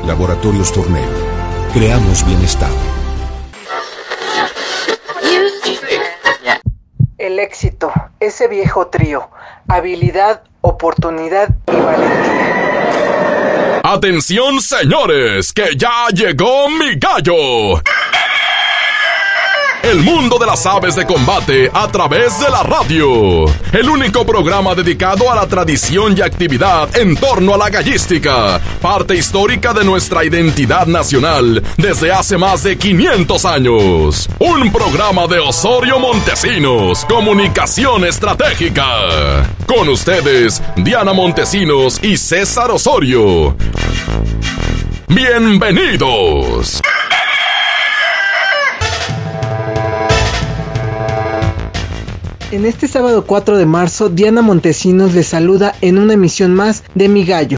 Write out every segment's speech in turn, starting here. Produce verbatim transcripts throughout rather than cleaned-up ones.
Laboratorios Tornel. Creamos bienestar. El éxito, ese viejo trío, habilidad, oportunidad y valentía. ¡Atención, señores! ¡Que ya llegó mi gallo! El mundo de las aves de combate a través de la radio. El único programa dedicado a la tradición y actividad en torno a la gallística, parte histórica de nuestra identidad nacional desde hace más de quinientos años. Un programa de Osorio Montesinos, Comunicación Estratégica. Con ustedes, Diana Montesinos y César Osorio. ¡Bienvenidos! En este sábado cuatro de marzo, Diana Montesinos les saluda en una emisión más de Mi Gallo.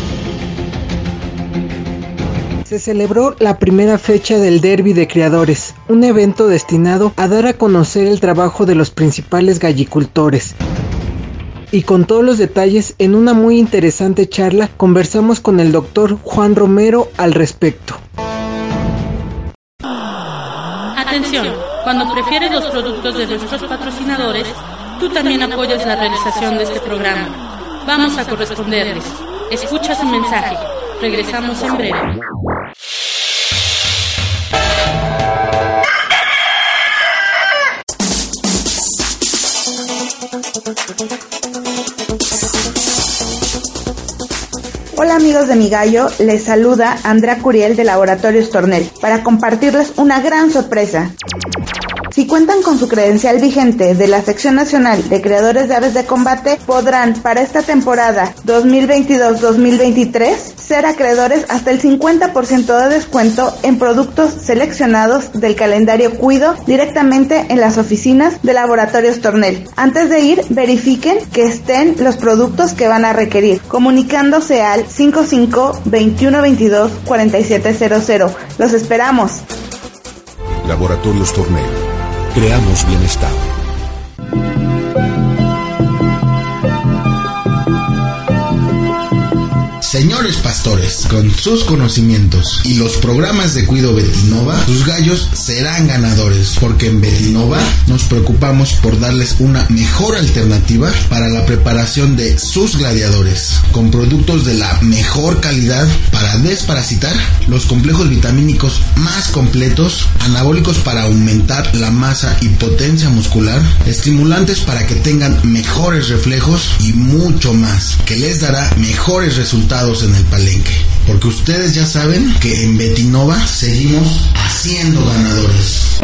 Se celebró la primera fecha del Derby de Criadores, un evento destinado a dar a conocer el trabajo de los principales gallicultores. Y con todos los detalles, en una muy interesante charla, conversamos con el doctor Juan Romero al respecto. Atención, cuando prefieres los productos de nuestros patrocinadores, tú también apoyas la realización de este programa. Vamos a corresponderles. Escucha su mensaje. Regresamos en breve. Hola amigos de Mi Gallo, les saluda Andrea Curiel de Laboratorios Tornel para compartirles una gran sorpresa. Si cuentan con su credencial vigente de la Sección Nacional de Criadores de Aves de Combate, podrán para esta temporada dos mil veintidós dos mil veintitrés ser acreedores hasta el cincuenta por ciento de descuento en productos seleccionados del calendario Cuido directamente en las oficinas de Laboratorios Tornel. Antes de ir, verifiquen que estén los productos que van a requerir, comunicándose al cincuenta y cinco, veintiuno veintidós, cuarenta y siete cero cero. Los esperamos. Laboratorios Tornel. Creamos bienestar. Señores pastores, con sus conocimientos y los programas de Cuido Betinova, sus gallos serán ganadores, porque en Betinova nos preocupamos por darles una mejor alternativa para la preparación de sus gladiadores, con productos de la mejor calidad para desparasitar, los complejos vitamínicos más completos, anabólicos para aumentar la masa y potencia muscular, estimulantes para que tengan mejores reflejos y mucho más, que les dará mejores resultados en el palenque, porque ustedes ya saben que en Betinova seguimos haciendo ganadores.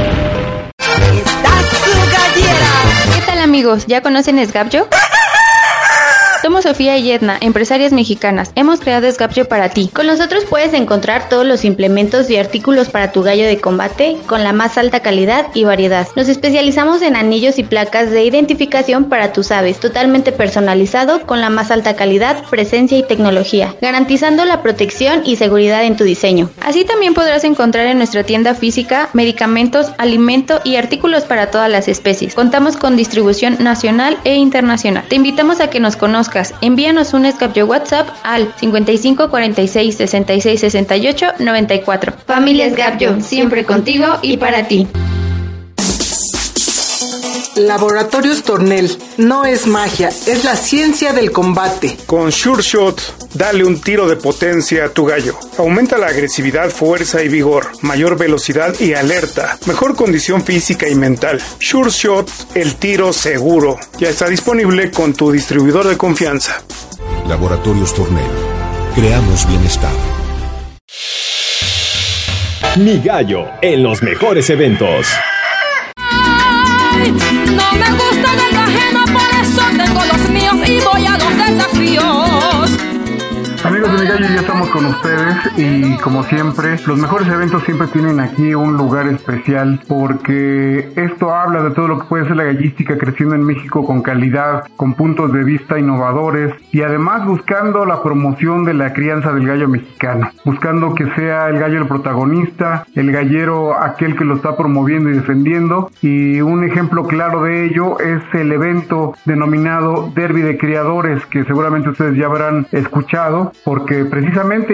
¿Qué tal amigos? ¿Ya conocen Esgabyo? Somos Sofía y Edna, empresarias mexicanas. Hemos creado Esgabyo para ti. Con nosotros puedes encontrar todos los implementos y artículos para tu gallo de combate con la más alta calidad y variedad. Nos especializamos en anillos y placas de identificación para tus aves, totalmente personalizado con la más alta calidad, presencia y tecnología, garantizando la protección y seguridad en tu diseño. Así también podrás encontrar en nuestra tienda física medicamentos, alimento y artículos para todas las especies. Contamos con distribución nacional e internacional. Te invitamos a que nos conozcas. Envíanos un Esgabyo WhatsApp al cincuenta y cinco, cuarenta y seis, sesenta y seis, sesenta y ocho, noventa y cuatro. Familia Esgabyo, siempre contigo y para ti. Laboratorios Tornel, no es magia, es la ciencia del combate. Con Sure Shot, dale un tiro de potencia a tu gallo. Aumenta la agresividad, fuerza y vigor, mayor velocidad y alerta, mejor condición física y mental. Sure Shot, el tiro seguro. Ya está disponible con tu distribuidor de confianza. Laboratorios Tornel. Creamos bienestar. Mi Gallo, en los mejores eventos. No me gusta del ajeno, por eso tengo los míos y voy a los desafíos. Amigos de Mi Gallo, ya estamos con ustedes y como siempre, los mejores eventos siempre tienen aquí un lugar especial porque esto habla de todo lo que puede ser la gallística creciendo en México con calidad, con puntos de vista innovadores y además buscando la promoción de la crianza del gallo mexicano, buscando que sea el gallo el protagonista, el gallero aquel que lo está promoviendo y defendiendo, y un ejemplo claro de ello es el evento denominado Derby de Criadores, que seguramente ustedes ya habrán escuchado, porque precisamente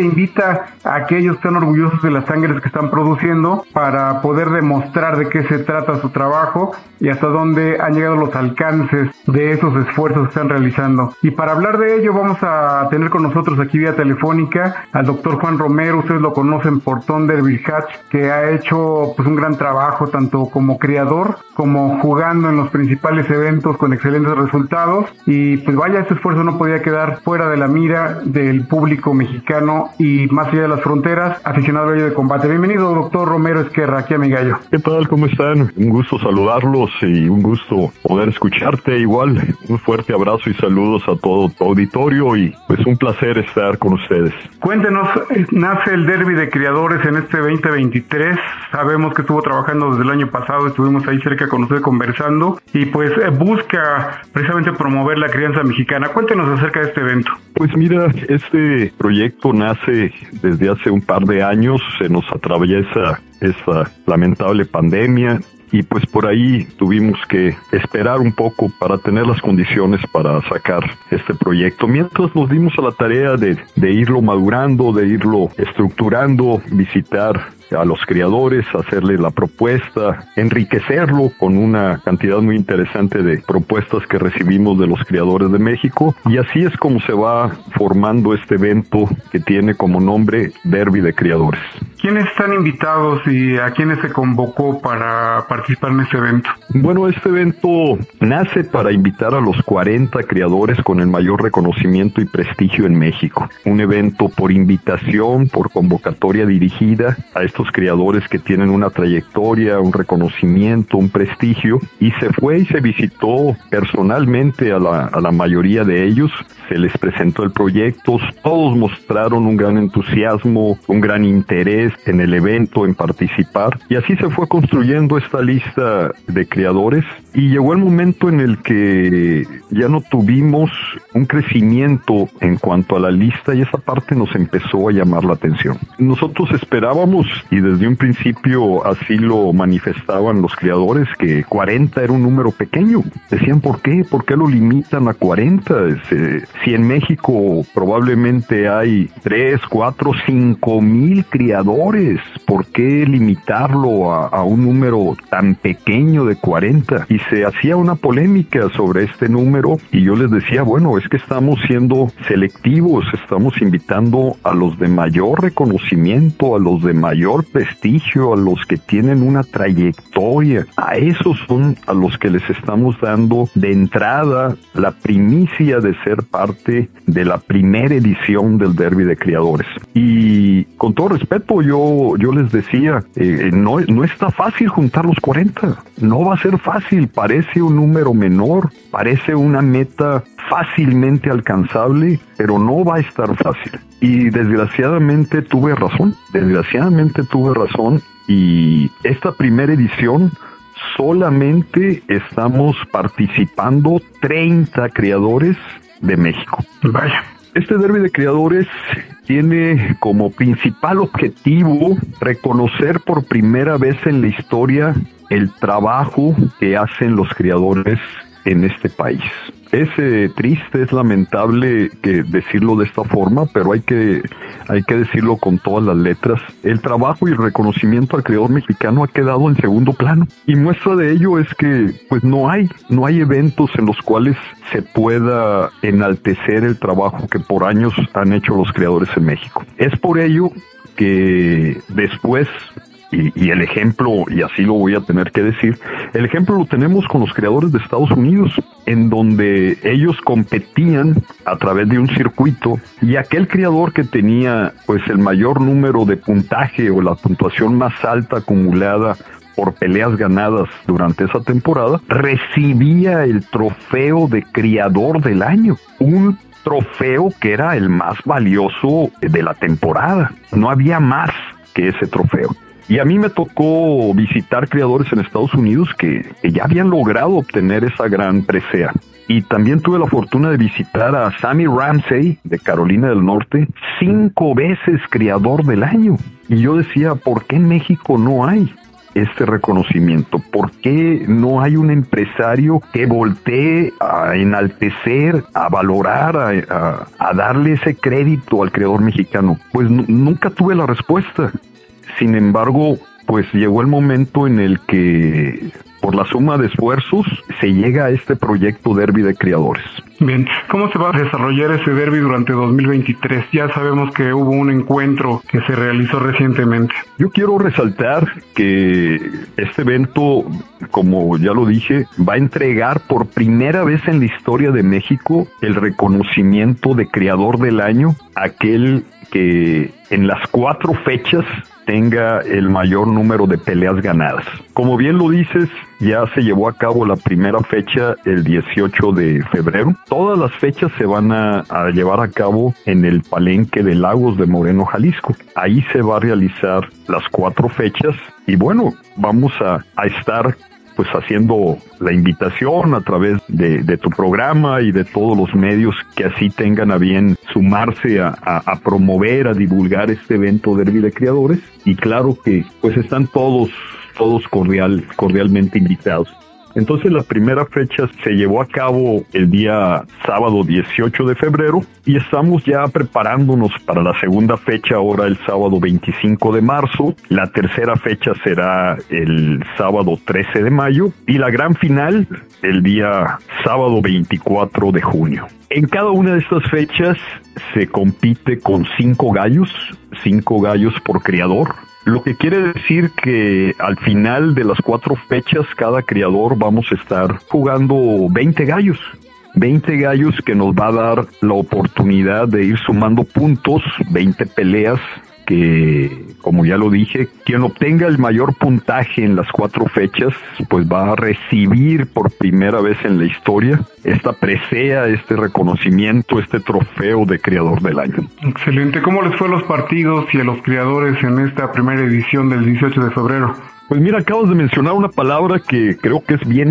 invita a aquellos que están orgullosos de las sangres que están produciendo para poder demostrar de qué se trata su trabajo y hasta dónde han llegado los alcances de esos esfuerzos que están realizando. Y para hablar de ello vamos a tener con nosotros aquí vía telefónica al doctor Juan Romero. Ustedes lo conocen por Thunderbird Hatch, que ha hecho pues un gran trabajo tanto como creador como jugando en los principales eventos con excelentes resultados. Y pues vaya, ese esfuerzo no podía quedar fuera de la mira del público mexicano y más allá de las fronteras, aficionado al gallo de combate. Bienvenido, doctor Romero Ezquerra, aquí a mi gallo. ¿Qué tal? ¿Cómo están? Un gusto saludarlos y un gusto poder escucharte. Igual, un fuerte abrazo y saludos a todo tu auditorio y pues un placer estar con ustedes. Cuéntenos, nace el Derby de Criadores en este veinte veintitrés. Sabemos que estuvo trabajando desde el año pasado, estuvimos ahí cerca con usted conversando y pues busca precisamente promover la crianza mexicana. Cuéntenos acerca de este evento. Pues mira, este proyecto nace desde hace un par de años, se nos atraviesa esta lamentable pandemia y pues por ahí tuvimos que esperar un poco para tener las condiciones para sacar este proyecto. Mientras nos dimos a la tarea de, de irlo madurando, de irlo estructurando, visitar a los creadores, hacerle la propuesta, enriquecerlo con una cantidad muy interesante de propuestas que recibimos de los creadores de México, y así es como se va formando este evento que tiene como nombre Derby de Creadores. ¿Quiénes están invitados y a quiénes se convocó para participar en este evento? Bueno, este evento nace para invitar a los cuarenta creadores con el mayor reconocimiento y prestigio en México. Un evento por invitación, por convocatoria dirigida a estos creadores que tienen una trayectoria, un reconocimiento, un prestigio, y se fue y se visitó personalmente a la, a la mayoría de ellos. Se les presentó el proyecto, todos mostraron un gran entusiasmo, un gran interés en el evento, en participar, y así se fue construyendo esta lista de creadores, y llegó el momento en el que ya no tuvimos un crecimiento en cuanto a la lista, y esa parte nos empezó a llamar la atención. Nosotros esperábamos, y desde un principio así lo manifestaban los creadores, que cuarenta era un número pequeño. Decían, ¿por qué? ¿Por qué lo limitan a cuarenta? Se, Si en México probablemente hay tres, cuatro, cinco mil criadores, ¿por qué limitarlo a, a un número tan pequeño de cuarenta? Y se hacía una polémica sobre este número y yo les decía, bueno, es que estamos siendo selectivos, estamos invitando a los de mayor reconocimiento, a los de mayor prestigio, a los que tienen una trayectoria. A esos son a los que les estamos dando de entrada la primicia de ser parte de la primera edición del Derby de Creadores. Y con todo respeto, yo, yo les decía, eh, no, no está fácil juntar los cuarenta. No va a ser fácil, parece un número menor, parece una meta fácilmente alcanzable, pero no va a estar fácil. Y desgraciadamente tuve razón, desgraciadamente tuve razón, y esta primera edición solamente estamos participando treinta creadores de México. Vaya. Este Derby de Creadores tiene como principal objetivo reconocer por primera vez en la historia el trabajo que hacen los creadores en este país. Es eh, triste, es lamentable que decirlo de esta forma, pero hay que, hay que decirlo con todas las letras. El trabajo y el reconocimiento al creador mexicano ha quedado en segundo plano. Y muestra de ello es que pues no hay, no hay eventos en los cuales se pueda enaltecer el trabajo que por años han hecho los creadores en México. Es por ello que después... Y, y el ejemplo, y así lo voy a tener que decir, el ejemplo lo tenemos con los creadores de Estados Unidos, en donde ellos competían a través de un circuito, y aquel creador que tenía pues el mayor número de puntaje o la puntuación más alta acumulada por peleas ganadas durante esa temporada, recibía el trofeo de creador del año, un trofeo que era el más valioso de la temporada. No había más que ese trofeo. Y a mí me tocó visitar creadores en Estados Unidos que, que ya habían logrado obtener esa gran presea. Y también tuve la fortuna de visitar a Sammy Ramsey de Carolina del Norte, cinco veces creador del año. Y yo decía, ¿por qué en México no hay? este reconocimiento? ¿Por qué no hay un empresario que voltee a enaltecer, a valorar, a, a, a darle ese crédito al creador mexicano? Pues n- nunca tuve la respuesta. Sin embargo, pues llegó el momento en el que, por la suma de esfuerzos, se llega a este proyecto Derby de Creadores. Bien, ¿cómo se va a desarrollar ese derby durante dos mil veintitrés? Ya sabemos que hubo un encuentro que se realizó recientemente. Yo quiero resaltar que este evento, como ya lo dije, va a entregar por primera vez en la historia de México el reconocimiento de Creador del Año, aquel que en las cuatro fechas tenga el mayor número de peleas ganadas. Como bien lo dices, ya se llevó a cabo la primera fecha el dieciocho de febrero. Todas las fechas se van a, a llevar a cabo en el Palenque de Lagos de Moreno, Jalisco. Ahí se va a realizar las cuatro fechas y bueno, vamos a, a estar pues haciendo la invitación a través de, de tu programa y de todos los medios que así tengan a bien sumarse a, a, a promover, a divulgar este evento Derby de Creadores. Y claro que pues están todos, todos cordial, cordialmente invitados. Entonces la primera fecha se llevó a cabo el día sábado dieciocho de febrero y estamos ya preparándonos para la segunda fecha ahora el sábado veinticinco de marzo. La tercera fecha será el sábado trece de mayo y la gran final el día sábado veinticuatro de junio. En cada una de estas fechas se compite con cinco gallos, cinco gallos por criador. Lo que quiere decir que al final de las cuatro fechas, cada criador vamos a estar jugando veinte gallos. veinte gallos que nos va a dar la oportunidad de ir sumando puntos, veinte peleas que, como ya lo dije, quien obtenga el mayor puntaje en las cuatro fechas, pues va a recibir por primera vez en la historia esta presea, este reconocimiento, este trofeo de Creador del Año. Excelente. ¿Cómo les fue a los partidos y a los criadores en esta primera edición del dieciocho de febrero? Pues mira, acabas de mencionar una palabra que creo que es bien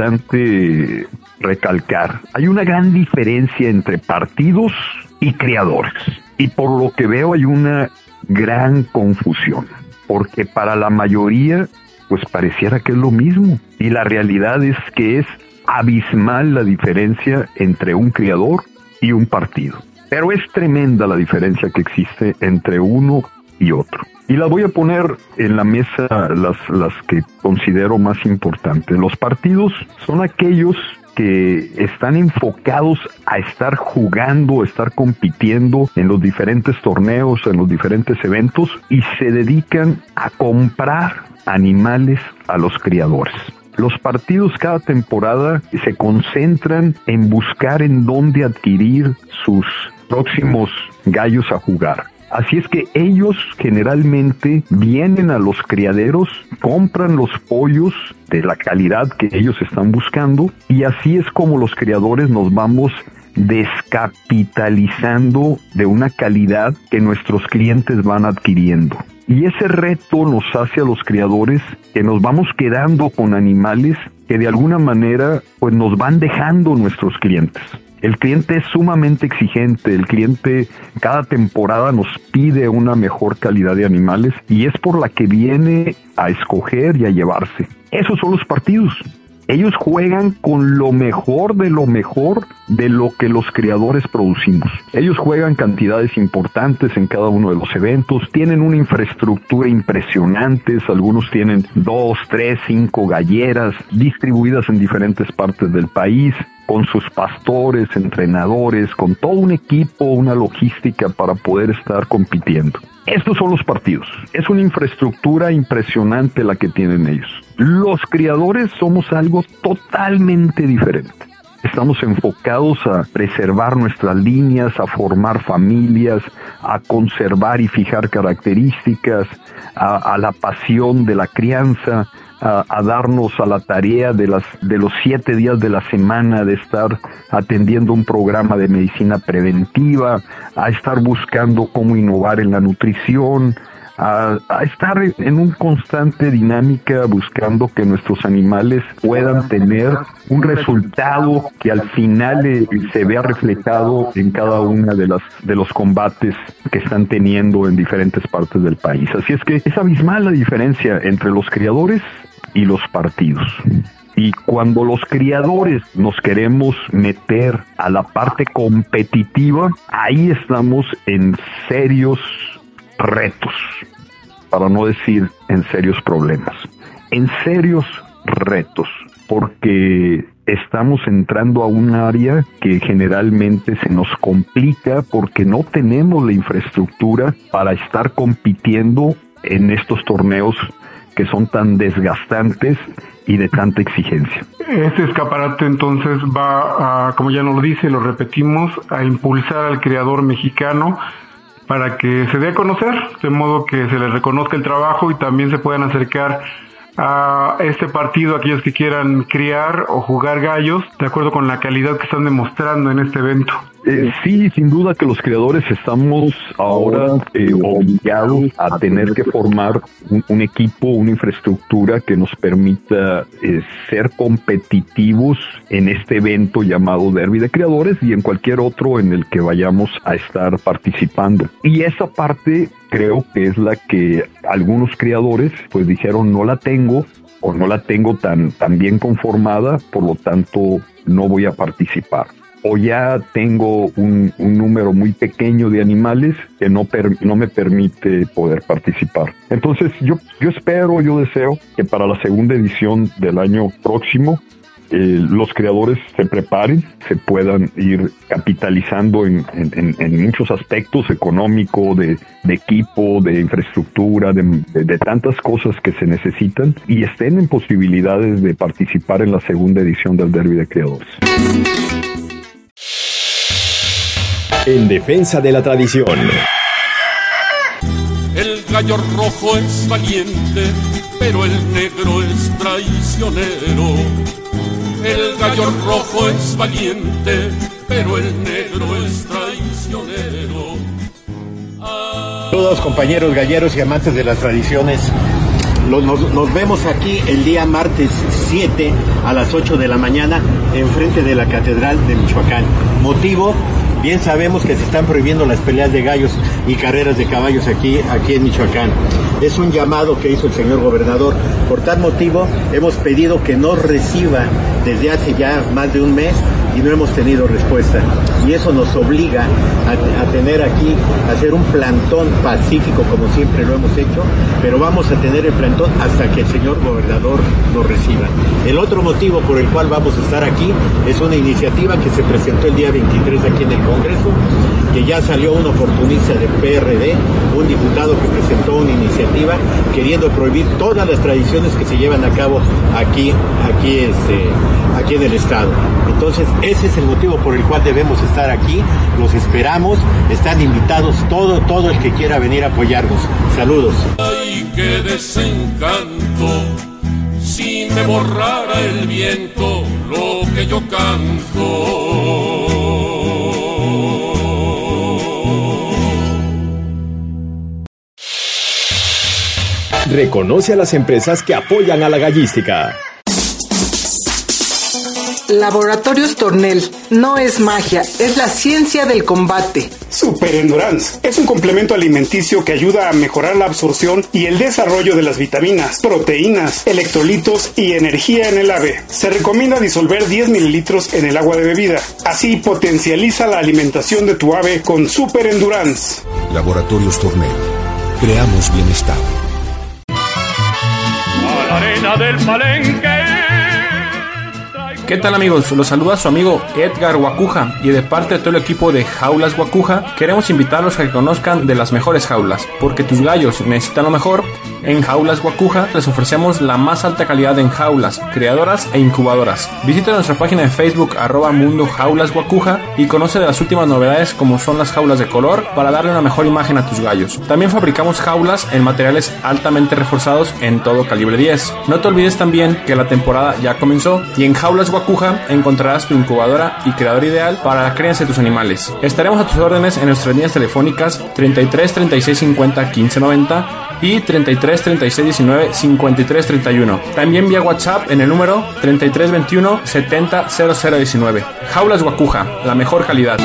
importante recalcar. Hay una gran diferencia entre partidos y criadores. Y por lo que veo hay una gran confusión, porque para la mayoría pues pareciera que es lo mismo y la realidad es que es abismal la diferencia entre un criador y un partido, pero es tremenda la diferencia que existe entre uno y otro. Y las voy a poner en la mesa las, las que considero más importantes. Los partidos son aquellos que están enfocados a estar jugando, a estar compitiendo en los diferentes torneos, en los diferentes eventos y se dedican a comprar animales a los criadores. Los partidos cada temporada se concentran en buscar en dónde adquirir sus próximos gallos a jugar. Así es que ellos generalmente vienen a los criaderos, compran los pollos de la calidad que ellos están buscando y así es como los criadores nos vamos descapitalizando de una calidad que nuestros clientes van adquiriendo. Y ese reto nos hace a los criadores que nos vamos quedando con animales que de alguna manera pues nos van dejando nuestros clientes. El cliente es sumamente exigente, el cliente cada temporada nos pide una mejor calidad de animales y es por la que viene a escoger y a llevarse. Esos son los partidos. Ellos juegan con lo mejor de lo mejor de lo que los criadores producimos. Ellos juegan cantidades importantes en cada uno de los eventos, tienen una infraestructura impresionante, algunos tienen dos, tres, cinco galleras distribuidas en diferentes partes del país, con sus pastores, entrenadores, con todo un equipo, una logística para poder estar compitiendo. Estos son los partidos. Es una infraestructura impresionante la que tienen ellos. Los criadores somos algo totalmente diferente. Estamos enfocados a preservar nuestras líneas, a formar familias, a conservar y fijar características, a, a la pasión de la crianza, A, a darnos a la tarea de las de los siete días de la semana de estar atendiendo un programa de medicina preventiva, a estar buscando cómo innovar en la nutrición, a, a estar en un constante dinámica buscando que nuestros animales puedan tener un resultado que al final eh, se vea reflejado en cada una de las de los combates que están teniendo en diferentes partes del país. Así es que es abismal la diferencia entre los criadores y los partidos. Y cuando los criadores nos queremos meter a la parte competitiva, ahí estamos en serios retos, para no decir en serios problemas, en serios retos, porque estamos entrando a un área que generalmente se nos complica porque no tenemos la infraestructura para estar compitiendo en estos torneos que son tan desgastantes y de tanta exigencia. Este escaparate entonces va a, como ya nos lo dice, lo repetimos, a impulsar al criador mexicano para que se dé a conocer, de modo que se les reconozca el trabajo y también se puedan acercar a este partido aquellos que quieran criar o jugar gallos de acuerdo con la calidad que están demostrando en este evento. Eh, sí, sin duda que los creadores estamos ahora eh, obligados a tener que formar un, un equipo, una infraestructura que nos permita eh, ser competitivos en este evento llamado Derby de Creadores y en cualquier otro en el que vayamos a estar participando. Y esa parte creo que es la que algunos creadores pues dijeron no la tengo o no la tengo tan, tan bien conformada, por lo tanto no voy a participar. O ya tengo un, un número muy pequeño de animales que no, per, no me permite poder participar. Entonces yo, yo espero, yo deseo que para la segunda edición del año próximo eh, los creadores se preparen, se puedan ir capitalizando en, en, en muchos aspectos económico, de, de equipo, de infraestructura, de, de, de tantas cosas que se necesitan y estén en posibilidades de participar en la segunda edición del Derby de Creadores. En defensa de la tradición. El gallo rojo es valiente, pero el negro es traicionero. El gallo rojo es valiente, pero el negro es traicionero. Ah... Saludos compañeros galleros y amantes de las tradiciones. Nos, nos vemos aquí el día martes siete a las ocho de la mañana enfrente de la Catedral de Michoacán. Motivo: bien sabemos que se están prohibiendo las peleas de gallos y carreras de caballos aquí, aquí en Michoacán. Es un llamado que hizo el señor gobernador. Por tal motivo, hemos pedido que nos reciba desde hace ya más de un mes y no hemos tenido respuesta. Y eso nos obliga a, a tener aquí, a hacer un plantón pacífico como siempre lo hemos hecho, pero vamos a tener el plantón hasta que el señor gobernador nos reciba. El otro motivo por el cual vamos a estar aquí es una iniciativa que se presentó el día veintitrés aquí en el Congreso, que ya salió un oportunista del P R D, un diputado que presentó una iniciativa queriendo prohibir todas las tradiciones que se llevan a cabo aquí, aquí, este, aquí en el Estado. Entonces, ese es el motivo por el cual debemos estar aquí. Los esperamos, están invitados todo, todo el que quiera venir a apoyarnos. Saludos. Ay, qué desencanto, si me borrara el viento lo que yo canto. Reconoce a las empresas que apoyan a la gallística. Laboratorios Tornel. No es magia, es la ciencia del combate. Super Endurance es un complemento alimenticio que ayuda a mejorar la absorción y el desarrollo de las vitaminas, proteínas, electrolitos y energía en el ave. Se recomienda disolver diez mililitros en el agua de bebida. Así potencializa la alimentación de tu ave con Super Endurance. Laboratorios Tornel. Creamos bienestar. A la arena del Palenque. ¿Qué tal amigos? Los saluda su amigo Edgar Guacuja y de parte de todo el equipo de Jaulas Guacuja queremos invitarlos a que conozcan de las mejores jaulas, porque tus gallos necesitan lo mejor. En Jaulas Guacuja les ofrecemos la más alta calidad en jaulas, criadoras e incubadoras. Visita nuestra página de Facebook arroba Mundo Jaulas Guacuja y conoce de las últimas novedades como son las jaulas de color para darle una mejor imagen a tus gallos. También fabricamos jaulas en materiales altamente reforzados en todo calibre diez. No te olvides también que la temporada ya comenzó y en Jaulas Guacuja encontrarás tu incubadora y creador ideal para la crianza de tus animales. Estaremos a tus órdenes en nuestras líneas telefónicas treinta y tres, treinta y seis, cincuenta, quince, noventa y treinta y tres, treinta y seis, diecinueve, cincuenta y tres, treinta y uno. También vía WhatsApp en el número treinta y tres, veintiuno, setenta, cero cero diecinueve. Jaulas Guacuja, la mejor calidad.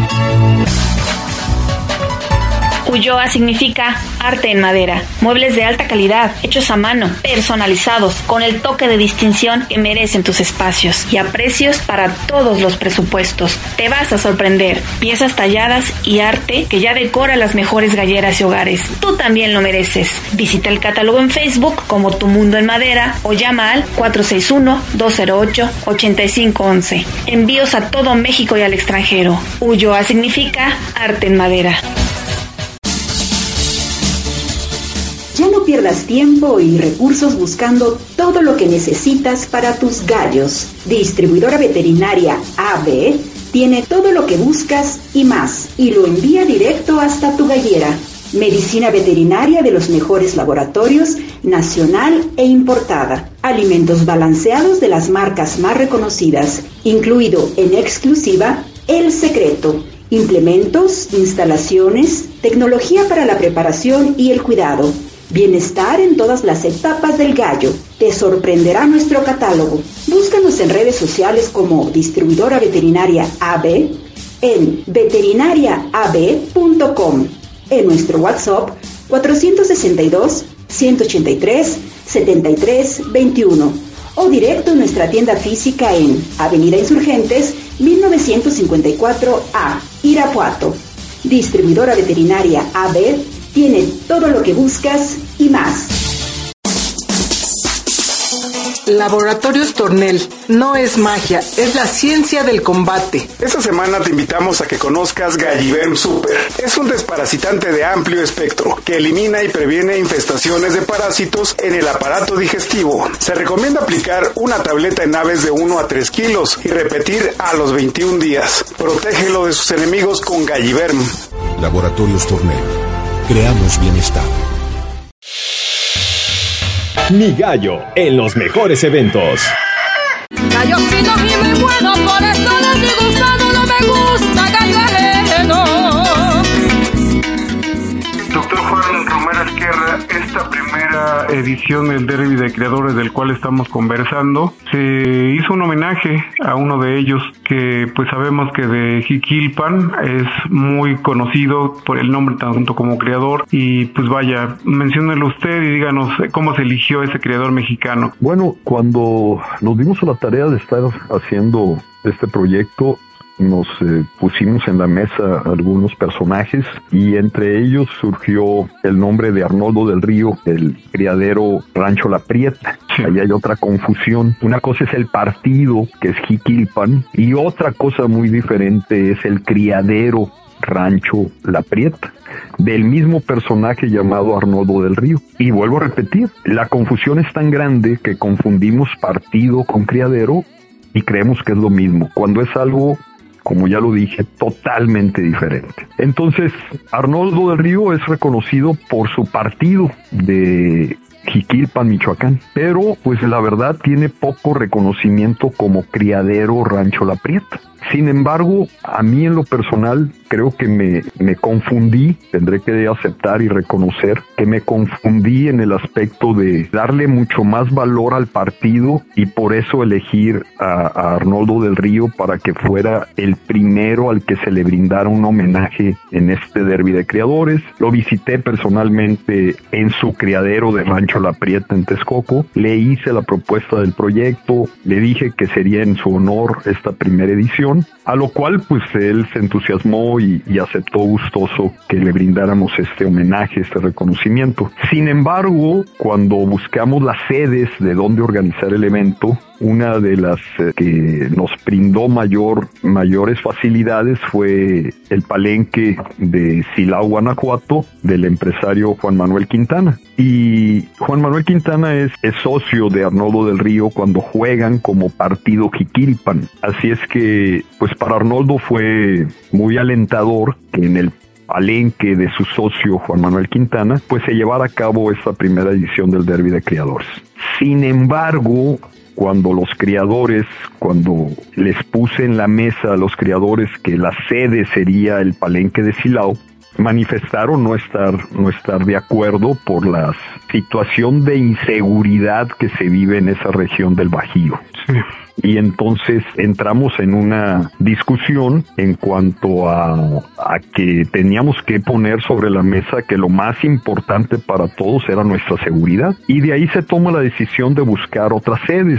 Ulloa significa arte en madera, muebles de alta calidad, hechos a mano, personalizados, con el toque de distinción que merecen tus espacios y a precios para todos los presupuestos. Te vas a sorprender, piezas talladas y arte que ya decora las mejores galleras y hogares. Tú también lo mereces. Visita el catálogo en Facebook como Tu Mundo en Madera o llama al cuatro seis uno, dos cero ocho, ocho cinco uno uno. Envíos a todo México y al extranjero. Ulloa significa arte en madera. Ya no pierdas tiempo y recursos buscando todo lo que necesitas para tus gallos. Distribuidora Veterinaria A B tiene todo lo que buscas y más, y lo envía directo hasta tu gallera. Medicina veterinaria de los mejores laboratorios, nacional e importada. Alimentos balanceados de las marcas más reconocidas, incluido en exclusiva El Secreto. Implementos, instalaciones, tecnología para la preparación y el cuidado. Bienestar en todas las etapas del gallo. Te sorprenderá nuestro catálogo. Búscanos en redes sociales como Distribuidora Veterinaria A B, en veterinaria a b punto com, en nuestro WhatsApp cuatrocientos sesenta y dos, ciento ochenta y tres, setenta y tres, veintiuno o directo en nuestra tienda física en Avenida Insurgentes mil novecientos cincuenta y cuatro A, Irapuato. Distribuidora Veterinaria A B tiene todo lo que buscas y más. Laboratorios Tornel, no es magia, es la ciencia del combate. Esta semana te invitamos a que conozcas Galliverm Super. Es un desparasitante de amplio espectro que elimina y previene infestaciones de parásitos en el aparato digestivo. Se recomienda aplicar una tableta en aves de uno a tres kilos y repetir a los veintiún días. Protégelo de sus enemigos con Galliverm. Laboratorios Tornel. Creamos bienestar. Mi gallo en los mejores eventos. Gallo fino y muy bueno, por eso les digo usado, no me gusta gallo ajeno. Doctor Juan Romero Esquerra, esta primera edición del Derby de Creadores del cual estamos conversando, se hizo un homenaje a uno de ellos que pues sabemos que de Jiquilpan es muy conocido por el nombre tanto como creador y pues vaya, menciónelo usted y díganos cómo se eligió ese creador mexicano. Bueno, cuando nos dimos a la tarea de estar haciendo este proyecto, nos eh, pusimos en la mesa algunos personajes y entre ellos surgió el nombre de Arnoldo del Río, el criadero Rancho La Prieta. Sí. Ahí hay otra confusión. Una cosa es el partido, que es Jiquilpan, y otra cosa muy diferente es el criadero Rancho La Prieta, del mismo personaje llamado Arnoldo del Río. Y vuelvo a repetir, la confusión es tan grande que confundimos partido con criadero y creemos que es lo mismo, cuando es algo, como ya lo dije, totalmente diferente. Entonces, Arnoldo del Río es reconocido por su partido de Jiquilpan, Michoacán, pero pues la verdad tiene poco reconocimiento como criadero Rancho La Prieta. Sin embargo, a mí en lo personal creo que me, me confundí, tendré que aceptar y reconocer que me confundí en el aspecto de darle mucho más valor al partido y por eso elegir a, a Arnoldo del Río para que fuera el primero al que se le brindara un homenaje en este Derby de Criadores. Lo visité personalmente en su criadero de Rancho La Prieta en Texcoco, le hice la propuesta del proyecto, le dije que sería en su honor esta primera edición, a lo cual pues él se entusiasmó y, y aceptó gustoso que le brindáramos este homenaje, este reconocimiento. Sin embargo, cuando buscamos las sedes de dónde organizar el evento, una de las eh, que nos brindó mayor, mayores facilidades fue el palenque de Silao, Guanajuato, del empresario Juan Manuel Quintana. Y Juan Manuel Quintana es, es socio de Arnoldo del Río cuando juegan como partido Jiquilpan. Así es que, pues para Arnoldo fue muy alentador que en el palenque de su socio Juan Manuel Quintana, pues se llevara a cabo esta primera edición del Derby de Criadores. Sin embargo, cuando los criadores, cuando les puse en la mesa a los criadores que la sede sería el palenque de Silao, manifestaron no estar, no estar de acuerdo por la situación de inseguridad que se vive en esa región del Bajío. Sí. Y entonces entramos en una discusión en cuanto a, a que teníamos que poner sobre la mesa que lo más importante para todos era nuestra seguridad. Y de ahí se toma la decisión de buscar otras sedes.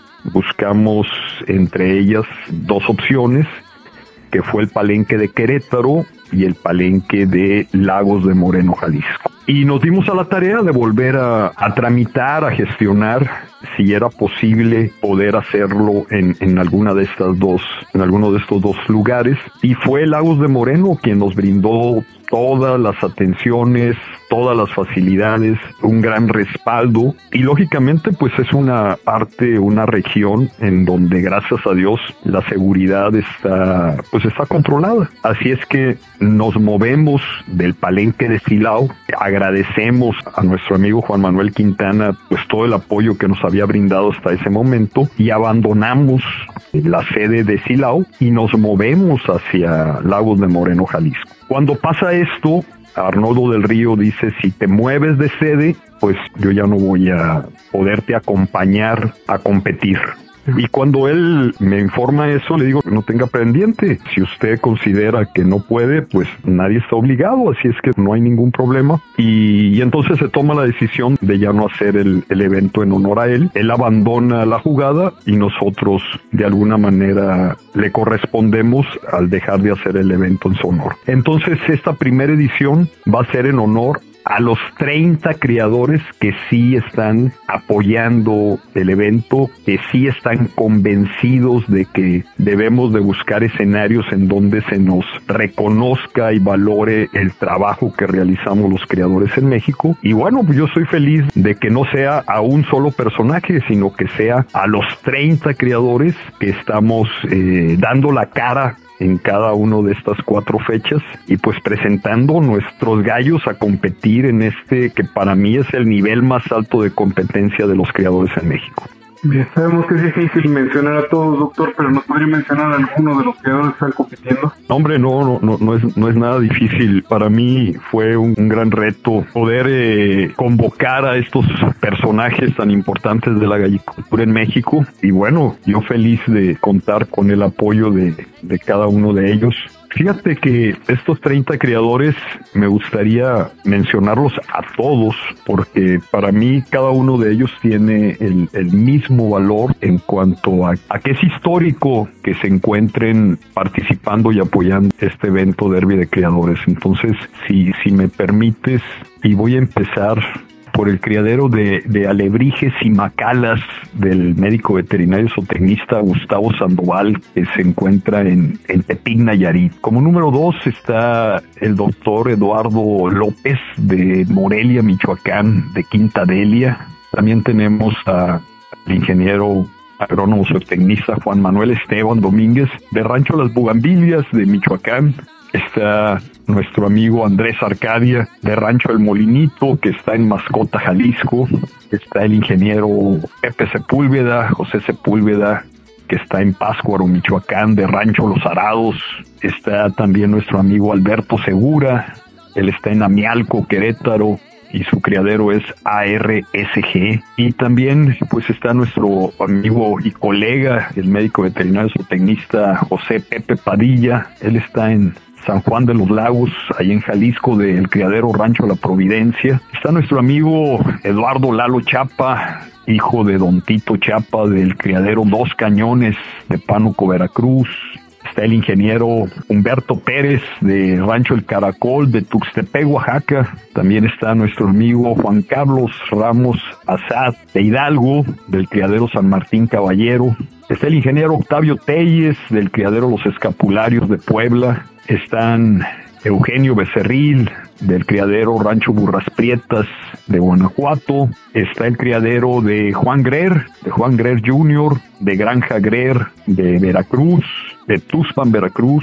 Buscamos entre ellas dos opciones, que fue el Palenque de Querétaro y el Palenque de Lagos de Moreno, Jalisco. Y nos dimos a la tarea de volver a, a tramitar, a gestionar si era posible poder hacerlo en, en alguna de estas dos, en alguno de estos dos lugares. Y fue Lagos de Moreno quien nos brindó todas las atenciones, todas las facilidades, un gran respaldo, y lógicamente pues es una parte, una región en donde gracias a Dios la seguridad está pues está controlada. Así es que nos movemos del Palenque de Silao. Agradecemos a nuestro amigo Juan Manuel Quintana pues todo el apoyo que nos había brindado hasta ese momento, y abandonamos la sede de Silao y nos movemos hacia Lagos de Moreno, Jalisco. Cuando pasa esto, Arnoldo del Río dice, si te mueves de sede, pues yo ya no voy a poderte acompañar a competir. Y cuando él me informa eso, le digo, no tenga pendiente. Si usted considera que no puede, pues nadie está obligado, así es que no hay ningún problema. Y, y entonces se toma la decisión de ya no hacer el, el evento en honor a él. Él abandona la jugada y nosotros de alguna manera le correspondemos al dejar de hacer el evento en su honor. Entonces esta primera edición va a ser en honor a los treinta criadores que sí están apoyando el evento, que sí están convencidos de que debemos de buscar escenarios en donde se nos reconozca y valore el trabajo que realizamos los criadores en México. Y bueno, pues yo soy feliz de que no sea a un solo personaje, sino que sea a los treinta criadores que estamos eh, dando la cara en cada uno de estas cuatro fechas y pues presentando nuestros gallos a competir en este que para mí es el nivel más alto de competencia de los criadores en México. Bien, sabemos que es difícil mencionar a todos, doctor, pero ¿nos podría mencionar a alguno de los criadores que están compitiendo? Hombre, no, no, no, no es, no es nada difícil. Para mí fue un, un gran reto poder eh, convocar a estos personajes tan importantes de la gallicultura en México. Y bueno, yo feliz de contar con el apoyo de, de cada uno de ellos. Fíjate que estos treinta criadores me gustaría mencionarlos a todos porque para mí cada uno de ellos tiene el, el mismo valor en cuanto a, a que es histórico que se encuentren participando y apoyando este evento Derby de Criadores. Entonces, si, si me permites, y voy a empezar por el criadero de, de alebrijes y macalas del médico veterinario zootecnista Gustavo Sandoval, que se encuentra en, en Tepic, Nayarit. Como número dos está el doctor Eduardo López de Morelia, Michoacán, de Quinta Delia. También tenemos al ingeniero agrónomo zootecnista Juan Manuel Esteban Domínguez de Rancho Las Bugambilias de Michoacán. Está nuestro amigo Andrés Arcadia de Rancho El Molinito, que está en Mascota, Jalisco. Está el ingeniero Pepe Sepúlveda, José Sepúlveda, que está en Pátzcuaro, Michoacán, de Rancho Los Arados. Está también nuestro amigo Alberto Segura, él está en Amialco, Querétaro, y su criadero es A R S G. Y también pues está nuestro amigo y colega, el médico veterinario zootecnista José Pepe Padilla, él está en San Juan de los Lagos, ahí en Jalisco, del criadero Rancho La Providencia. Está nuestro amigo Eduardo Lalo Chapa, hijo de Don Tito Chapa, del criadero Dos Cañones de Pánuco, Veracruz. Está el ingeniero Humberto Pérez de Rancho El Caracol de Tuxtepec, Oaxaca. También está nuestro amigo Juan Carlos Ramos Azad de Hidalgo, del criadero San Martín Caballero. Está el ingeniero Octavio Telles del criadero Los Escapularios de Puebla. Están Eugenio Becerril del criadero Rancho Burras Prietas de Guanajuato. Está el criadero de Juan Grer, de Juan Grer junior, de Granja Grer de Veracruz, de Tuxpan, Veracruz.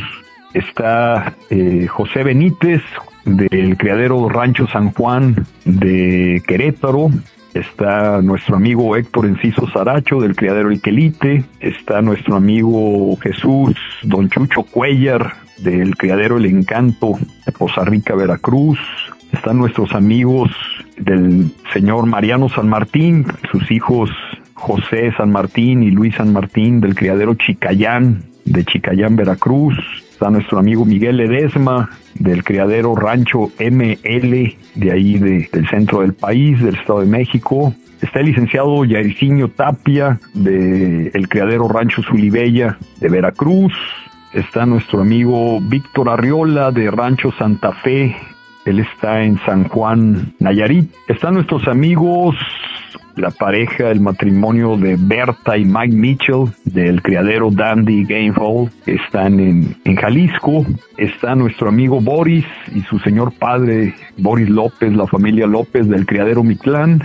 Está eh, José Benítez del criadero Rancho San Juan de Querétaro. Está nuestro amigo Héctor Enciso Saracho del criadero El Quelite. Está nuestro amigo Jesús Don Chucho Cuellar del criadero El Encanto de Poza Rica, Veracruz. Están nuestros amigos del señor Mariano San Martín, sus hijos José San Martín y Luis San Martín del criadero Chicayán de Chicayán, Veracruz. Está nuestro amigo Miguel Ledesma del criadero Rancho M L de ahí de, del centro del país, del Estado de México. Está el licenciado Yairzinho Tapia del criadero Rancho Zulibella de Veracruz. Está nuestro amigo Víctor Arriola de Rancho Santa Fe. Él está en San Juan, Nayarit. Están nuestros amigos, la pareja, el matrimonio de Berta y Mike Mitchell del criadero Dandy Game Hall. Están en, en Jalisco. Está nuestro amigo Boris y su señor padre, Boris López, la familia López del criadero Mictlán.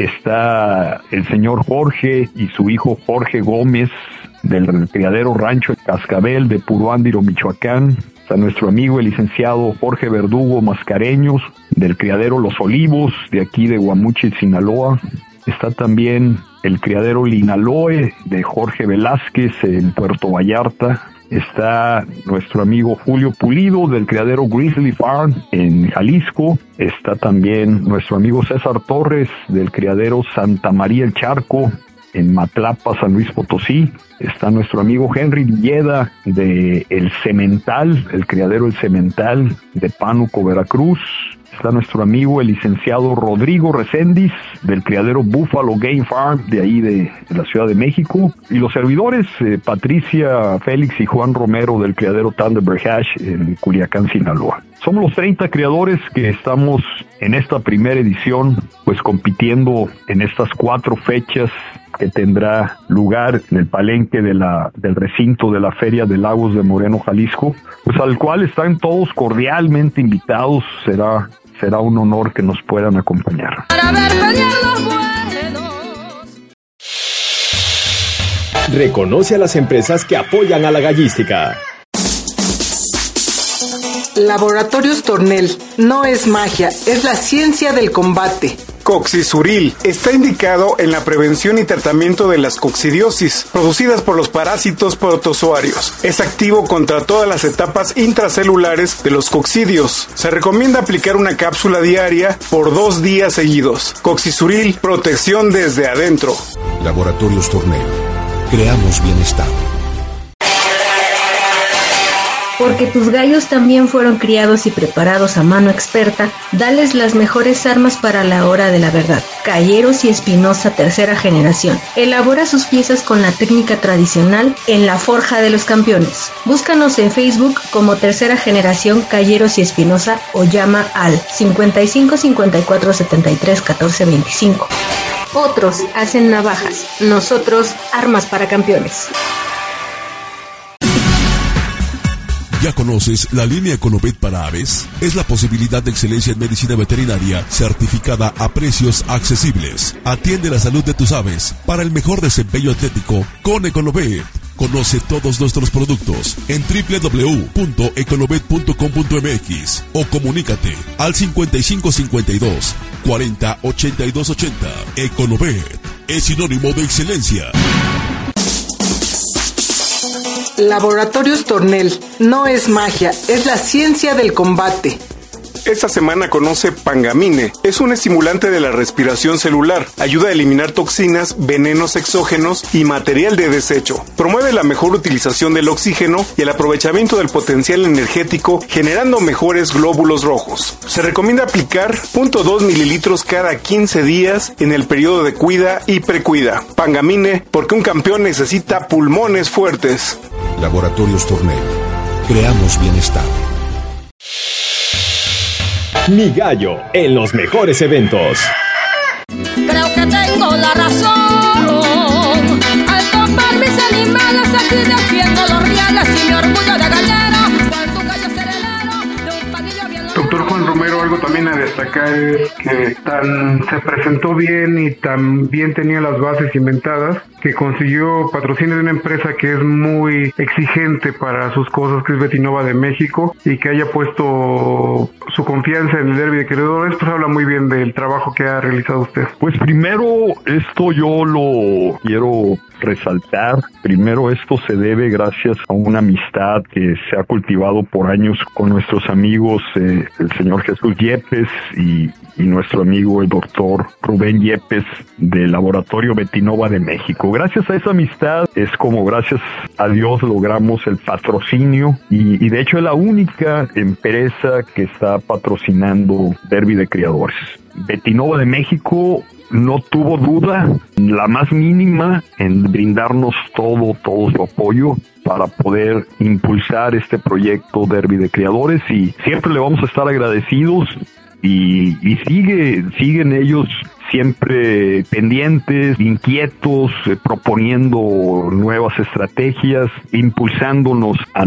Está el señor Jorge y su hijo Jorge Gómez del criadero Rancho Cascabel de Puruándiro, Michoacán. Está nuestro amigo el licenciado Jorge Verdugo Mascareños del criadero Los Olivos de aquí de Guamuchil, Sinaloa. Está también el criadero Linaloe de Jorge Velázquez en Puerto Vallarta. Está nuestro amigo Julio Pulido del criadero Grizzly Farm en Jalisco. Está también nuestro amigo César Torres del criadero Santa María el Charco en Matlapa, San Luis Potosí. Está nuestro amigo Henry Villeda de El Cemental, el criadero El Cemental de Pánuco, Veracruz. Está nuestro amigo el licenciado Rodrigo Reséndiz del criadero Buffalo Game Farm de ahí de, de la Ciudad de México. Y los servidores eh, Patricia Félix y Juan Romero del criadero Thunderbird Hash en Culiacán, Sinaloa. Somos los treinta criadores que estamos en esta primera edición, pues compitiendo en estas cuatro fechas que tendrá lugar en el palenque de la, del recinto de la Feria de Lagos de Moreno, Jalisco, pues al cual están todos cordialmente invitados. Será, será un honor que nos puedan acompañar. Para ver pelear los buenos. Reconoce a las empresas que apoyan a la gallística. Laboratorios Tornel. No es magia, es la ciencia del combate. Coxisuril está indicado en la prevención y tratamiento de las coccidiosis producidas por los parásitos protozoarios. Es activo contra todas las etapas intracelulares de los coccidios. Se recomienda aplicar una cápsula diaria por dos días seguidos. Coxisuril, protección desde adentro. Laboratorios Tornel. Creamos bienestar. Porque tus gallos también fueron criados y preparados a mano experta, dales las mejores armas para la hora de la verdad. Calleros y Espinosa tercera generación. Elabora sus piezas con la técnica tradicional en la Forja de los Campeones. Búscanos en Facebook como tercera generación Calleros y Espinosa o llama al cincuenta y cinco cincuenta y cuatro setenta y tres catorce veinticinco. Otros hacen navajas, nosotros armas para campeones. ¿Ya conoces la línea Econovet para aves? Es la posibilidad de excelencia en medicina veterinaria certificada a precios accesibles. Atiende la salud de tus aves para el mejor desempeño atlético con Econovet. Conoce todos nuestros productos en doble u doble u doble u punto econovet punto com punto m x o comunícate al cincuenta y cinco cincuenta y dos cuarenta ochenta y dos ochenta. Econovet es sinónimo de excelencia. Laboratorios Tornel. No es magia, es la ciencia del combate. Esta semana conoce Pangamine. Es un estimulante de la respiración celular. Ayuda a eliminar toxinas, venenos exógenos y material de desecho. Promueve la mejor utilización del oxígeno y el aprovechamiento del potencial energético, generando mejores glóbulos rojos. Se recomienda aplicar cero punto dos mililitros cada quince días en el periodo de cuida y precuida. Pangamine, porque un campeón necesita pulmones fuertes. Laboratorios Tornel. Creamos bienestar. Mi gallo en los mejores eventos. Creo que tengo la razón al tomar mis animales aquí defiendo los reales y mi orgullo de gallero. Cuando un gallo serelero de un panillo bien. Doctor Juan Romero, algo también a destacar es que tan se presentó bien y también tenía las bases inventadas, que consiguió patrocinio de una empresa que es muy exigente para sus cosas, que es Betinova de México, y que haya puesto su confianza en el Derby de Creadores, pues habla muy bien del trabajo que ha realizado usted. Pues primero, esto yo lo quiero resaltar. Primero, esto se debe gracias a una amistad que se ha cultivado por años con nuestros amigos, eh, el señor Jesús Yepes y, y nuestro amigo el doctor Rubén Yepes del Laboratorio Betinova de México. Gracias a esa amistad es como gracias a Dios logramos el patrocinio y, y de hecho es la única empresa que está patrocinando Derby de Criadores. Betinova de México no tuvo duda, la más mínima, en brindarnos todo, todo su apoyo para poder impulsar este proyecto Derby de Criadores, y siempre le vamos a estar agradecidos y, y sigue, siguen ellos siempre pendientes, inquietos, eh, proponiendo nuevas estrategias, impulsándonos a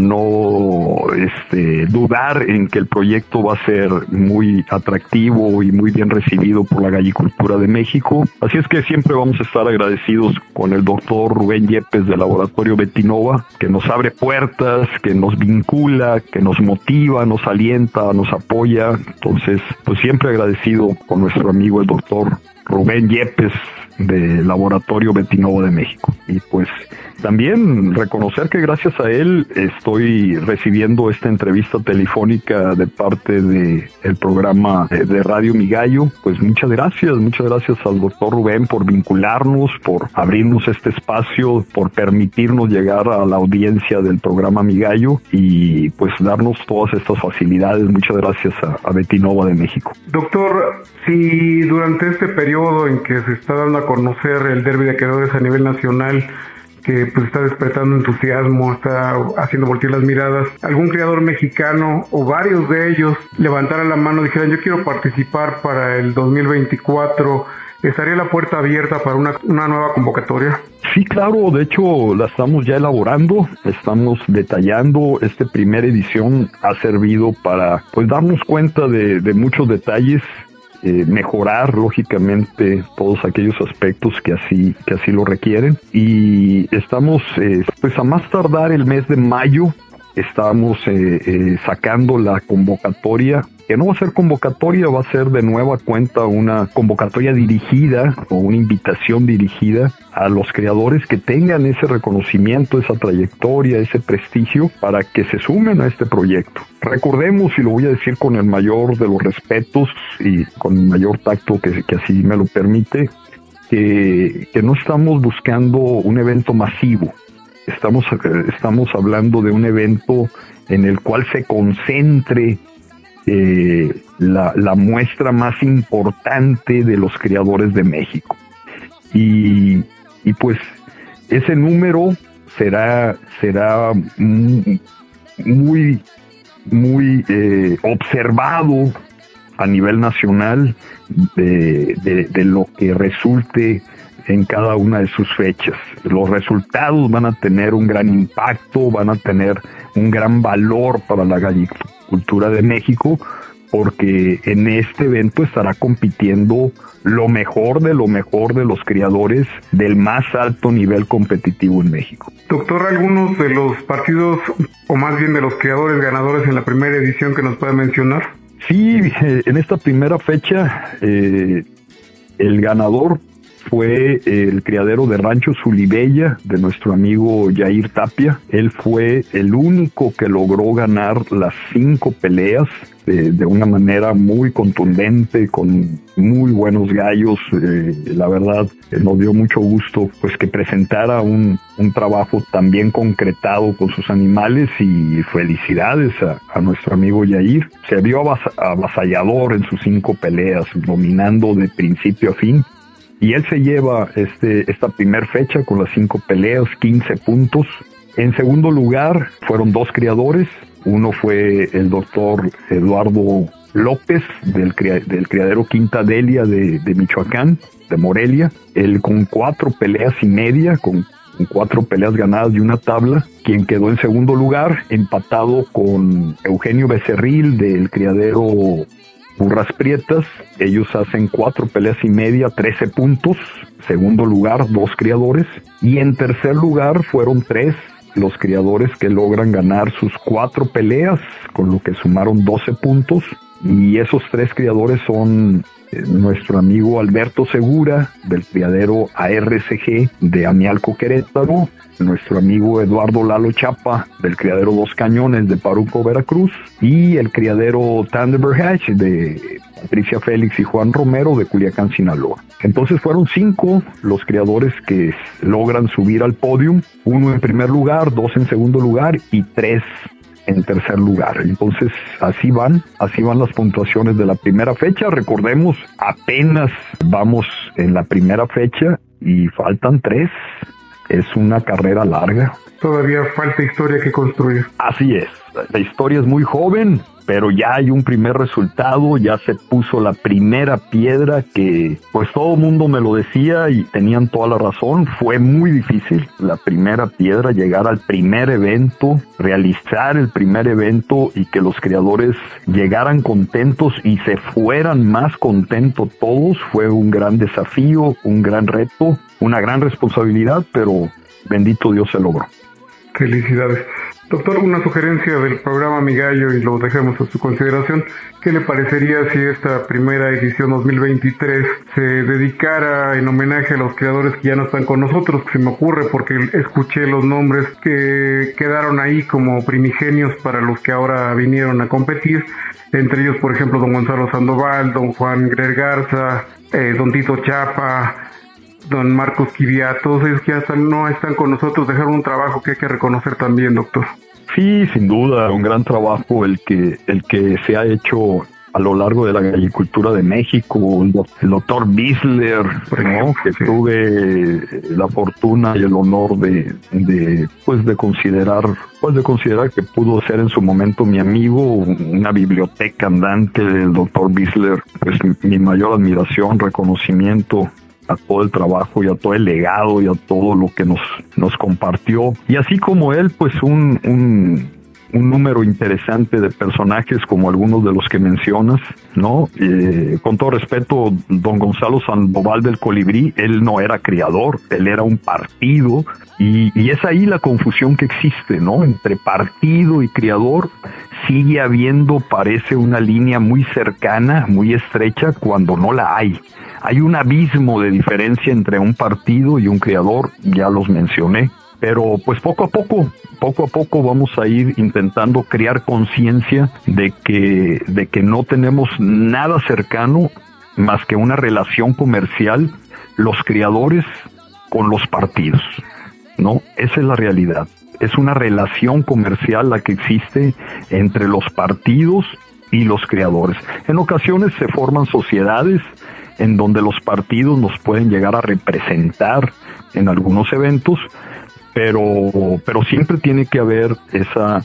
no este, dudar en que el proyecto va a ser muy atractivo y muy bien recibido por la gallicultura de México. Así es que siempre vamos a estar agradecidos con el doctor Rubén Yepes del Laboratorio Betinova, que nos abre puertas, que nos vincula, que nos motiva, nos alienta, nos apoya. Entonces, pues siempre agradecido con nuestro amigo el doctor Rubén Yepes del Laboratorio Betinova de México. Y pues también reconocer que gracias a él estoy recibiendo esta entrevista telefónica de parte de el programa de Radio Mi Gallo. Pues muchas gracias, muchas gracias al doctor Rubén por vincularnos, por abrirnos este espacio, por permitirnos llegar a la audiencia del programa Mi Gallo y pues darnos todas estas facilidades. Muchas gracias a, a Betinova de México. Doctor, si durante este periodo en que se está dando a conocer el Derby de Criadores a nivel nacional, que pues está despertando entusiasmo, está haciendo voltear las miradas, algún criador mexicano o varios de ellos levantaran la mano y dijeran yo quiero participar para el dos mil veinticuatro, ¿estaría la puerta abierta para una, una nueva convocatoria? Sí, claro, de hecho la estamos ya elaborando, estamos detallando. Esta primera edición ha servido para pues darnos cuenta de, de muchos detalles, Eh, mejorar lógicamente todos aquellos aspectos que así que así lo requieren, y estamos eh, pues a más tardar el mes de mayo estamos eh, eh, sacando la convocatoria, que no va a ser convocatoria, va a ser de nueva cuenta una convocatoria dirigida o una invitación dirigida a los creadores que tengan ese reconocimiento, esa trayectoria, ese prestigio para que se sumen a este proyecto. Recordemos, y lo voy a decir con el mayor de los respetos y con el mayor tacto que, que así me lo permite, que, que no estamos buscando un evento masivo. Estamos, estamos hablando de un evento en el cual se concentre eh, la, la muestra más importante de los criadores de México. Y, y pues ese número será, será muy, muy, muy eh, observado a nivel nacional de, de, de lo que resulte en cada una de sus fechas. Los resultados van a tener un gran impacto, van a tener un gran valor para la gallicultura de México, porque en este evento estará compitiendo lo mejor de lo mejor de los criadores del más alto nivel competitivo en México. Doctor, algunos de los partidos, o más bien de los criadores ganadores en la primera edición que nos puede mencionar. Sí, eh, en esta primera fecha eh, el ganador fue el criadero de Rancho Zulibella de nuestro amigo Yair Tapia. Él fue el único que logró ganar las cinco peleas de, de una manera muy contundente, con muy buenos gallos. Eh, la verdad, eh, nos dio mucho gusto pues que presentara un, un trabajo tan bien concretado con sus animales, y felicidades a, a nuestro amigo Yair. Se vio avas- avasallador en sus cinco peleas, dominando de principio a fin. Y él se lleva este, esta primer fecha con las cinco peleas, quince puntos. En segundo lugar fueron dos criadores. Uno fue el doctor Eduardo López del, del criadero Quinta Delia de, de Michoacán, de Morelia. Él con cuatro peleas y media, con, con cuatro peleas ganadas y una tabla, quien quedó en segundo lugar, empatado con Eugenio Becerril del criadero Burras Prietas, ellos hacen cuatro peleas y media, trece puntos. Segundo lugar, dos criadores. Y en tercer lugar fueron tres los criadores que logran ganar sus cuatro peleas, con lo que sumaron doce puntos. Y esos tres criadores son eh, nuestro amigo Alberto Segura, del criadero A R C G de Amialco, Querétaro, nuestro amigo Eduardo Lalo Chapa, del criadero Dos Cañones de Paruco, Veracruz, y el criadero Thunderbird Hatch de Patricia Félix y Juan Romero de Culiacán, Sinaloa. Entonces fueron cinco los criadores que logran subir al podium, uno en primer lugar, dos en segundo lugar y tres en tercer lugar. Entonces así van, así van las puntuaciones de la primera fecha. Recordemos, apenas vamos en la primera fecha y faltan tres. Es una carrera larga. Todavía falta historia que construir. Así es, la historia es muy joven, pero ya hay un primer resultado, ya se puso la primera piedra que pues todo el mundo me lo decía y tenían toda la razón. Fue muy difícil la primera piedra, llegar al primer evento, realizar el primer evento y que los criadores llegaran contentos y se fueran más contentos todos. Fue un gran desafío, un gran reto, una gran responsabilidad, pero bendito Dios se logró. Felicidades. Doctor, una sugerencia del programa Mi Gallo y lo dejamos a su consideración. ¿Qué le parecería si esta primera edición dos mil veintitrés se dedicara en homenaje a los creadores que ya no están con nosotros? Se me ocurre porque escuché los nombres que quedaron ahí como primigenios para los que ahora vinieron a competir. Entre ellos, por ejemplo, don Gonzalo Sandoval, don Juan Grer Garza, eh, don Tito Chapa, don Marcos Quivia, todos ellos que ya están, no están con nosotros, dejaron un trabajo que hay que reconocer también, doctor. Sí, sin duda, un gran trabajo el que el que se ha hecho a lo largo de la agricultura de México, el, el doctor Bisler, ¿no? Que sí. Tuve la fortuna y el honor de, de pues de considerar pues de considerar que pudo ser en su momento mi amigo, una biblioteca andante del doctor Bisler. Pues mi mayor admiración, reconocimiento a todo el trabajo y a todo el legado y a todo lo que nos nos compartió. Y así como él, pues un un, un número interesante de personajes como algunos de los que mencionas, ¿no? Eh, con todo respeto, don Gonzalo Sandoval del Colibrí, él no era criador, él era un partido, y, y es ahí la confusión que existe, ¿no? Entre partido y criador sigue habiendo, parece, una línea muy cercana, muy estrecha, cuando no la hay. Hay un abismo de diferencia entre un partido y un criador, ya los mencioné, pero pues poco a poco, poco a poco vamos a ir intentando crear conciencia de que, de que no tenemos nada cercano más que una relación comercial, los criadores con los partidos, ¿no? Esa es la realidad. Es una relación comercial la que existe entre los partidos y los criadores. En ocasiones se forman sociedades en donde los partidos nos pueden llegar a representar en algunos eventos, pero pero siempre tiene que haber esa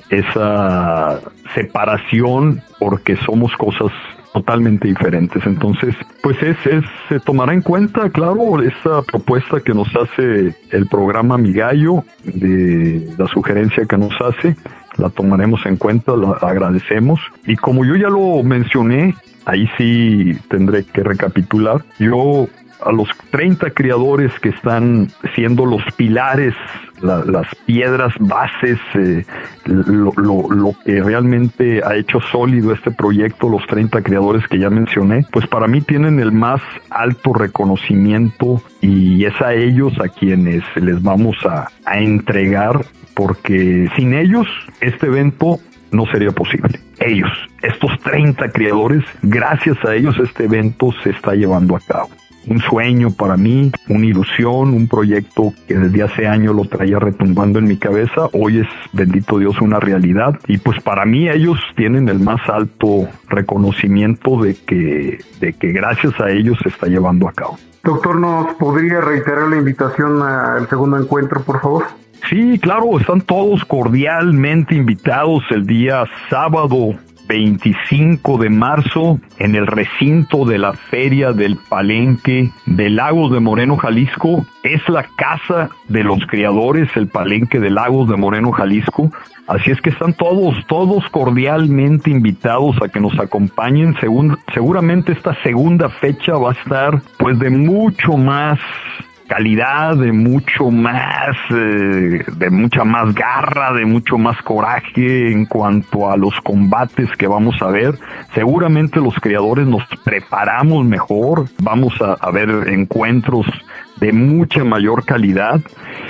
esa separación porque somos cosas totalmente diferentes. Entonces, pues es, es se tomará en cuenta, claro, esa propuesta que nos hace el programa Mi Gallo, de la sugerencia que nos hace, la tomaremos en cuenta, la agradecemos. Y como yo ya lo mencioné, ahí sí tendré que recapitular. Yo a los treinta criadores que están siendo los pilares, la, las piedras bases, eh, lo, lo, lo que realmente ha hecho sólido este proyecto, los treinta criadores que ya mencioné, pues para mí tienen el más alto reconocimiento y es a ellos a quienes les vamos a, a entregar, porque sin ellos este evento no sería posible. Ellos, estos treinta criadores, gracias a ellos este evento se está llevando a cabo. Un sueño para mí, una ilusión, un proyecto que desde hace años lo traía retumbando en mi cabeza. Hoy es, bendito Dios, una realidad. Y pues para mí ellos tienen el más alto reconocimiento de que, de que gracias a ellos se está llevando a cabo. Doctor, ¿nos podría reiterar la invitación al segundo encuentro, por favor? Sí, claro, están todos cordialmente invitados el día sábado veinticinco de marzo en el recinto de la Feria del Palenque de Lagos de Moreno, Jalisco. Es la casa de los criadores, el Palenque de Lagos de Moreno, Jalisco. Así es que están todos, todos cordialmente invitados a que nos acompañen. Segun, seguramente esta segunda fecha va a estar pues de mucho más calidad, de mucho más, eh, de mucha más garra, de mucho más coraje en cuanto a los combates que vamos a ver. Seguramente los criadores nos preparamos mejor, vamos a, a ver encuentros de mucha mayor calidad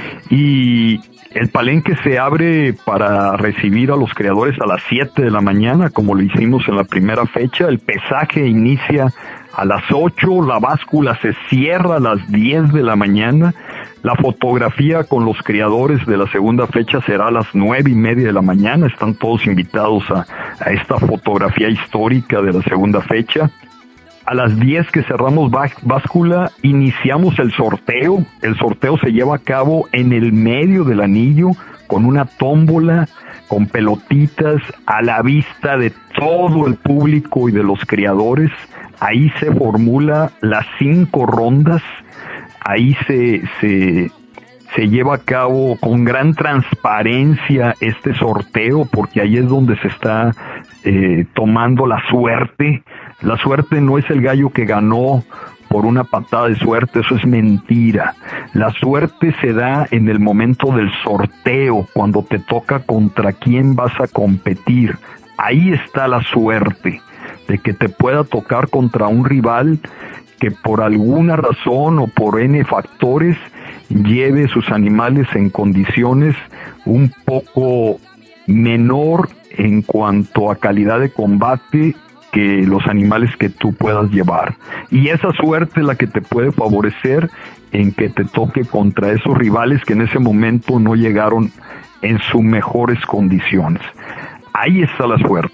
y el Palenque se abre para recibir a los criadores a las siete de la mañana, como lo hicimos en la primera fecha. El pesaje inicia a las ocho, la báscula se cierra a las diez de la mañana, la fotografía con los criadores de la segunda fecha será a las nueve y media de la mañana, están todos invitados a, a esta fotografía histórica de la segunda fecha. A las diez que cerramos báscula, iniciamos el sorteo, el sorteo se lleva a cabo en el medio del anillo, con una tómbola, con pelotitas, a la vista de todo el público y de los criadores. Ahí se formula las cinco rondas, ahí se, se, se lleva a cabo con gran transparencia este sorteo, porque ahí es donde se está eh, tomando la suerte. La suerte no es el gallo que ganó por una patada de suerte, eso es mentira. La suerte se da en el momento del sorteo, cuando te toca contra quién vas a competir. Ahí está la suerte, de que te pueda tocar contra un rival que por alguna razón o por N factores lleve sus animales en condiciones un poco menor en cuanto a calidad de combate que los animales que tú puedas llevar. Y esa suerte es la que te puede favorecer en que te toque contra esos rivales que en ese momento no llegaron en sus mejores condiciones. Ahí está la suerte.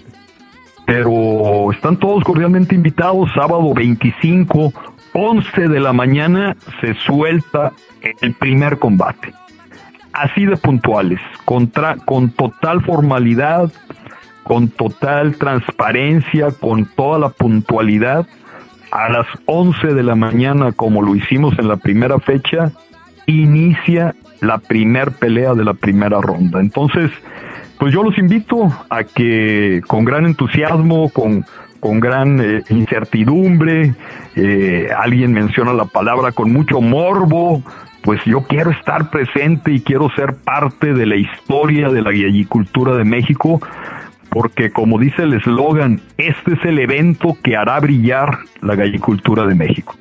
Pero están todos cordialmente invitados. Sábado veinticinco, once de la mañana, se suelta el primer combate. Así de puntuales, contra, con total formalidad, con total transparencia, con toda la puntualidad. A las once de la mañana, como lo hicimos en la primera fecha, inicia la primer pelea de la primera ronda. Entonces, pues yo los invito a que con gran entusiasmo, con, con gran eh, incertidumbre, eh, alguien menciona la palabra con mucho morbo, pues yo quiero estar presente y quiero ser parte de la historia de la gallicultura de México, porque como dice el eslogan, este es el evento que hará brillar la gallicultura de México.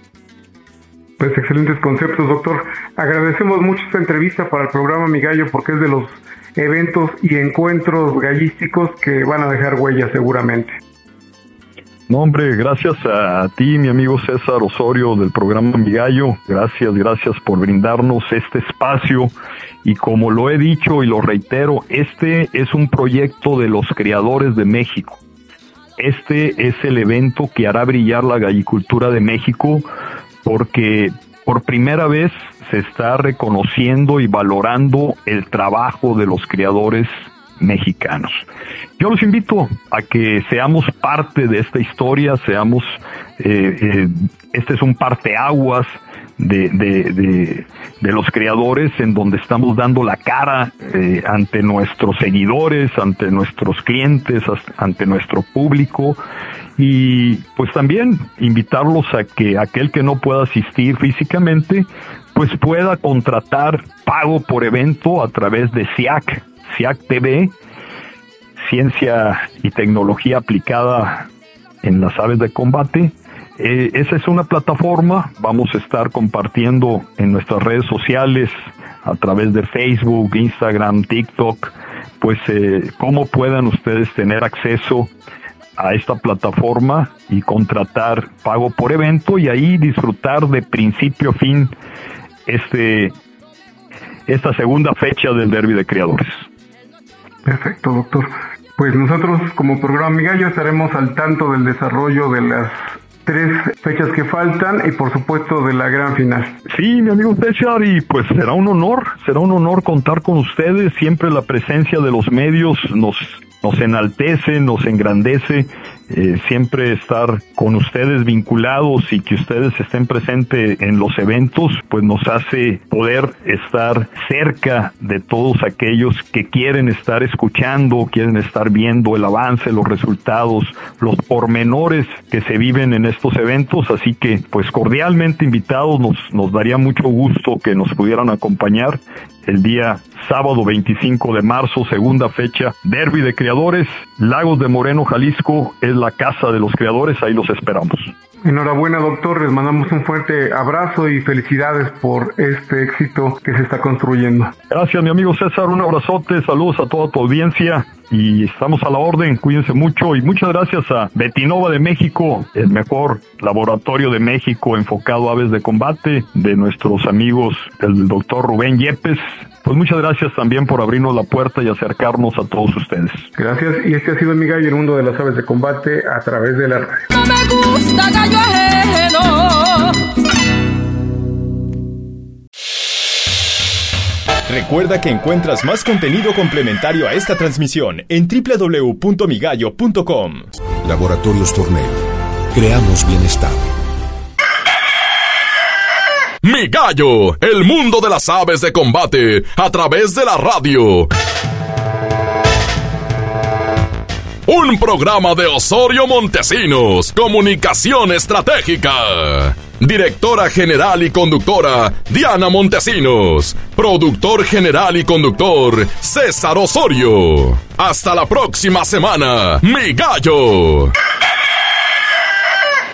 Pues excelentes conceptos, doctor. Agradecemos mucho esta entrevista para el programa Mi Gallo, porque es de los eventos y encuentros gallísticos que van a dejar huella seguramente. No, hombre, gracias a ti, mi amigo César Osorio del programa Mi Gallo. Gracias, gracias por brindarnos este espacio. Y como lo he dicho y lo reitero, este es un proyecto de los criadores de México. Este es el evento que hará brillar la gallicultura de México, porque por primera vez se está reconociendo y valorando el trabajo de los criadores mexicanos. Yo los invito a que seamos parte de esta historia, seamos, eh, eh, este es un parteaguas de, de, de, de los criadores, en donde estamos dando la cara eh, ante nuestros seguidores, ante nuestros clientes, ante nuestro público. Y pues también invitarlos a que aquel que no pueda asistir físicamente, pues pueda contratar pago por evento a través de C I A C, C I A C T V, Ciencia y Tecnología Aplicada en las Aves de Combate. Eh, esa es una plataforma, vamos a estar compartiendo en nuestras redes sociales, a través de Facebook, Instagram, TikTok, pues eh, cómo puedan ustedes tener acceso a esta plataforma y contratar pago por evento y ahí disfrutar de principio a fin este esta segunda fecha del Derby de Criadores. Perfecto, doctor. Pues nosotros como programa Mi Gallo estaremos al tanto del desarrollo de las tres fechas que faltan y por supuesto de la gran final. Sí, mi amigo César, y pues será un honor, será un honor contar con ustedes. Siempre la presencia de los medios nos, nos enaltece, nos engrandece. Eh, siempre estar con ustedes vinculados y que ustedes estén presentes en los eventos, pues nos hace poder estar cerca de todos aquellos que quieren estar escuchando, quieren estar viendo el avance, los resultados, los pormenores que se viven en estos eventos. Así que pues cordialmente invitados, nos, nos daría mucho gusto que nos pudieran acompañar el día sábado veinticinco de marzo, segunda fecha, Derby de Criadores, Lagos de Moreno, Jalisco, es la casa de los criadores, ahí los esperamos. Enhorabuena, doctor, les mandamos un fuerte abrazo y felicidades por este éxito que se está construyendo. Gracias, mi amigo César, un abrazote, saludos a toda tu audiencia y estamos a la orden, cuídense mucho y muchas gracias a Betinova de México, el mejor laboratorio de México enfocado a aves de combate, de nuestros amigos el doctor Rubén Yepes. Pues muchas gracias también por abrirnos la puerta y acercarnos a todos ustedes. Gracias, y este ha sido mi gallo, el mundo de las aves de combate a través de la radio. No me gusta gallo ajeno. Recuerda que encuentras más contenido complementario a esta transmisión en doble u doble u doble u punto mi gallo punto com. Laboratorios Tornel. Creamos bienestar. Mi Gallo, el mundo de las aves de combate, a través de la radio. Un programa de Osorio Montesinos, Comunicación Estratégica. Directora general y conductora, Diana Montesinos. Productor general y conductor, César Osorio. Hasta la próxima semana, Mi Gallo.